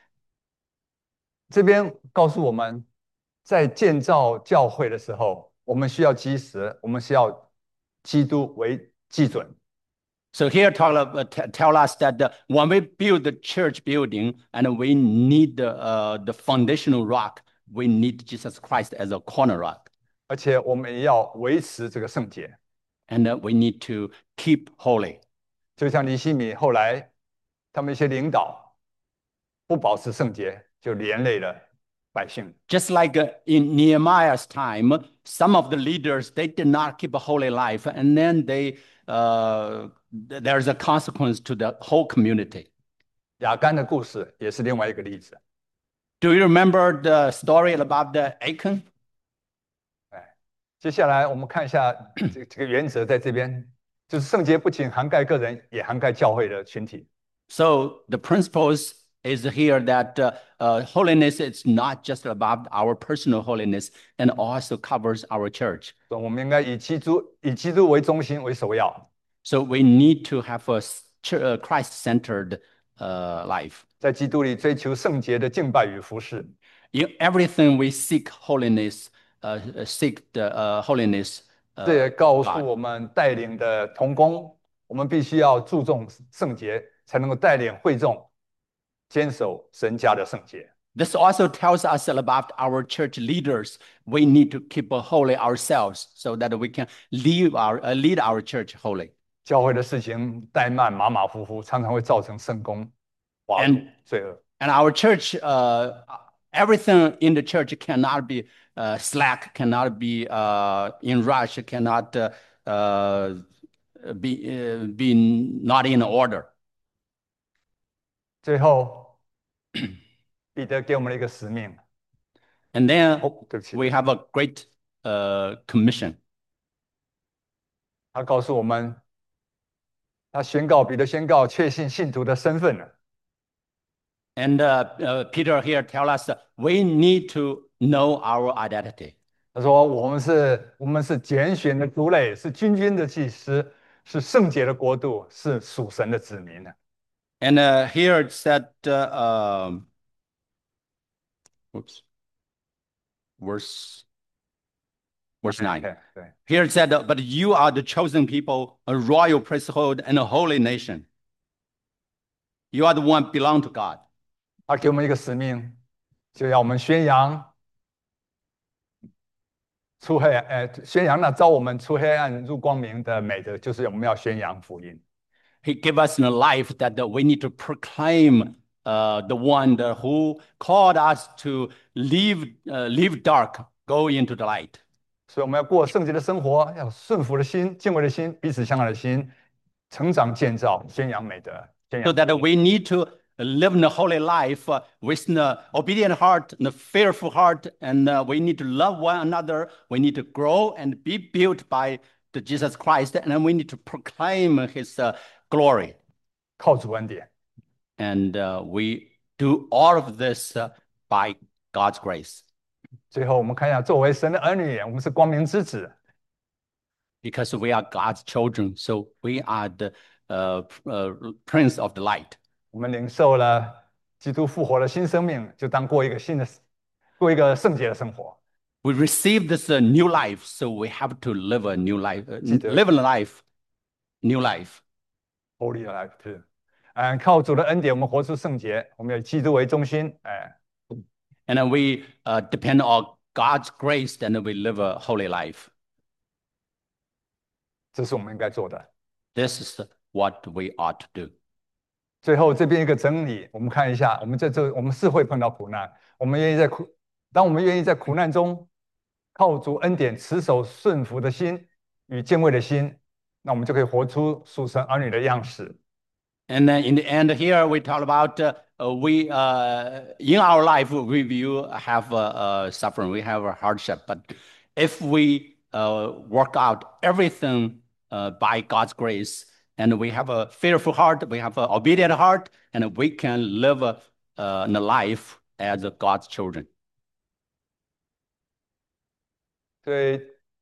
这边告诉我们，在建造教会的时候，我们需要基石，我们需要基督为基准。 So here tell us that when we build the church building and we need the foundational rock, we need Jesus Christ as a corner rock. 而且我们也要维持这个圣洁。 and we need to keep holy. 就像尼希米后来他们一些领导不保持圣洁，就连累了百姓。 Just like in Nehemiah's time, some of the leaders they did not keep a holy life, and then there's a consequence to the whole community. 雅干的故事也是另外一个例子。 Do you remember the story about the Achan? 哎，接下来我们看一下这个原则在这边，就是圣洁不仅涵盖个人，也涵盖教会的群体。 So the principles is here that holiness is not just about our personal holiness and also covers our church. 所以我们应该以基督为中心为首要， So we need to have a Christ-centered life. 在基督里追求圣洁的敬拜与服侍。 In everything we seek holiness, seek the holiness. 这也告诉 God. 我们带领的同工，我们必须要注重圣洁，才能够带领会众坚守神家的圣洁。 This also tells us about our church leaders. We need to keep holy ourselves so that we can lead our church holy. 教会的事情怠慢、马马虎虎，常常会造成圣工滑落 And 罪恶。 And our church, everything in the church cannot be slack, cannot be in rush, cannot be not in order. 最后，彼得给我们了一个使命。 And then 对不起， we have a great commission. 他告诉我们，彼得宣告确信信徒的身份了。 And Peter here tell us we need to know our identity. 他说：“我们是拣选的族类，是君君的祭司，是圣洁的国度，是属神的子民。” And here it said, oops, verse 9. 对， Here it said, but you are the chosen people, a royal priesthood, and a holy nation. You are the one belong to God. 他给我们一个使命，就要我们宣扬宣扬那招我们出黑暗入光明的美德，就是我们要宣扬福音。 He gave us a life that we need to proclaim the one who called us to leave dark, go into the light. 所以我们要过圣洁的生活，要顺服的心、敬畏的心、彼此相爱的心，成长建造，宣扬美德，宣扬 So that we need to live in a holy life with an obedient heart and a fearful heart, and we need to love one another. We need to grow and be built by the Jesus Christ, and then we need to proclaim His glory. 靠主恩典。 And we do all of this by God's grace. 最后，我们看一下，作为神的儿女，我们是光明之子。 Because we are God's children, so we are the prince of the light. 我们领受了基督复活的新生命，就当过一个圣洁的生活。 We receive this new life, so we have to live a new life, live a life, new life. Holy life too。靠主的恩典，我们活出圣洁，我们以基督为中心。 And then we depend on God's grace, and we live a holy life. 这是我们应该做的。 This is what we ought to do. 最后这边一个整理，我们看一下，我们是会碰到苦难，当我们愿意在苦难中靠主恩典持守顺服的心与敬畏的心，那我们就可以活出属神儿女的样式。 And then in the end, here we talk about we in our life we will have suffering, we have a hardship. But if we work out everything by God's grace, and we have a fearful heart, we have an obedient heart, and we can live a life as God's children. 所以，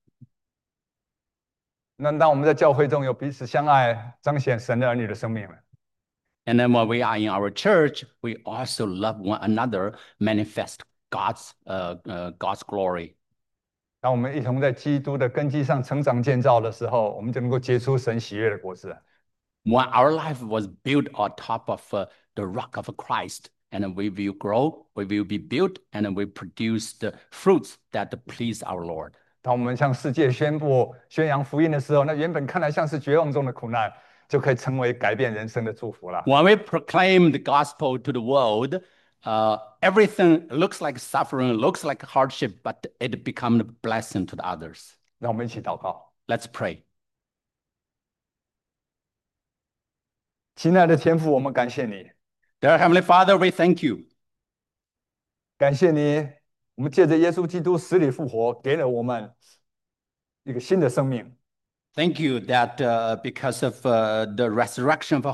那当我们在教会中有彼此相爱，彰显神的儿女的生命了。 And then when we are in our church, we also love one another, manifest God's glory. 当我们一同在基督的根基上成长建造的时候，我们就能够结出神喜悦的果子。 When our life was built on top of the rock of Christ, and we will grow, we will be built, and we produce the fruits that please our Lord. 当我们向世界宣扬福音的时候，那原本看来像是绝望中的苦难，就可以成为改变人生的祝福了。 When we proclaim the gospel to the world, everything looks like suffering, looks like hardship, but it becomes a blessing to the others. 让我们一起祷告。 Let's pray. 亲爱的天父，我们感谢你， Dear Heavenly Father, we thank you. 感谢你，我们借着耶稣基督死里复活，给了我们一个新的生命。 Thank you that because of the resurrection of the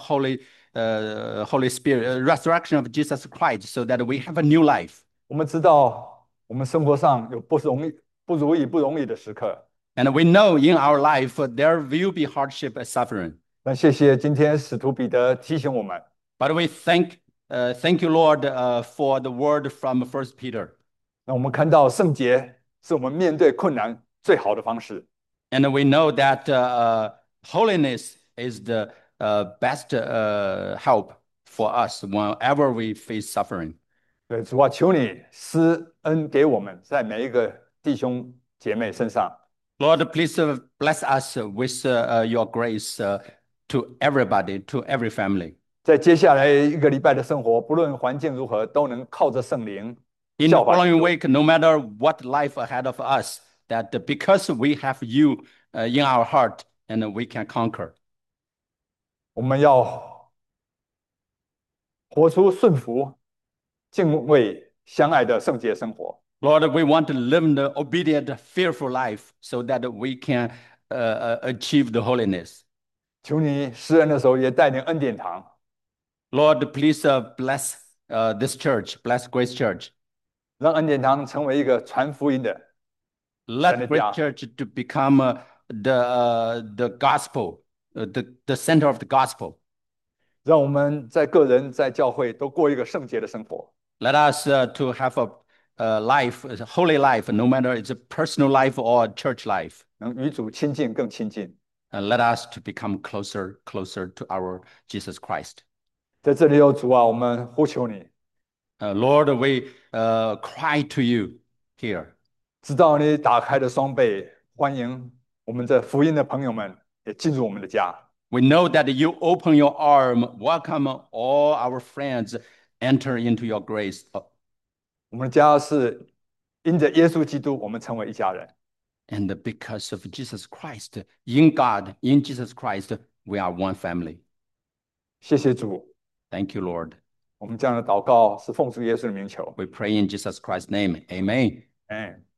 Holy Spirit, resurrection of Jesus Christ, so that we have a new life. 我们知道我们生活上有不容易的时刻， And we know in our life there will be hardship and suffering. 但谢谢今天使徒彼得提醒我们， But we thank you, Lord, for the word from First Peter. 让我们看到圣洁是我们面对困难最好的方式。 And we know that holiness is the best help for us whenever we face suffering. 对，主啊，求你施恩给我们，在每一个弟兄姐妹身上。 Lord, please bless us with your grace to everybody, to every family. 在接下来一个礼拜的生活，不论环境如何，都能靠着圣灵 In the 效法基 following 督。 week, no matter what life ahead of us, that because we have you in our heart and we can conquer. 我们要活出顺服、敬畏、相爱的圣洁生活。 Lord, we want to live the obedient, fearful life so that we can achieve the holiness. 求你施恩的时候，也带领恩典堂， Lord, please bless this church, bless Grace Church. 让恩典堂成为一个传福音的神的 Let Grace 家。 Church to become the gospel, the center of the gospel. 让我们在个人、在教会都过一个圣洁的生活。 Let us to have a life, a holy life, no matter it's a personal life or a church life. 能与主亲近更亲近。 And let us to become closer to our Jesus Christ. 在这里有主啊，我们呼求你， Lord, we cry to you here. 知道你打开的双臂，欢迎我们这福音的朋友们也进入我们的家。 We know that you open your arm, welcome all our friends, enter into your grace. 我们的家是因着耶稣基督，我们成为一家人。 And because of Jesus Christ, in God, in Jesus Christ, we are one family. 谢谢主， Thank you, Lord. 我们这样的祷告是奉主耶稣的名求。 We pray in Jesus Christ's name. Amen. 哎。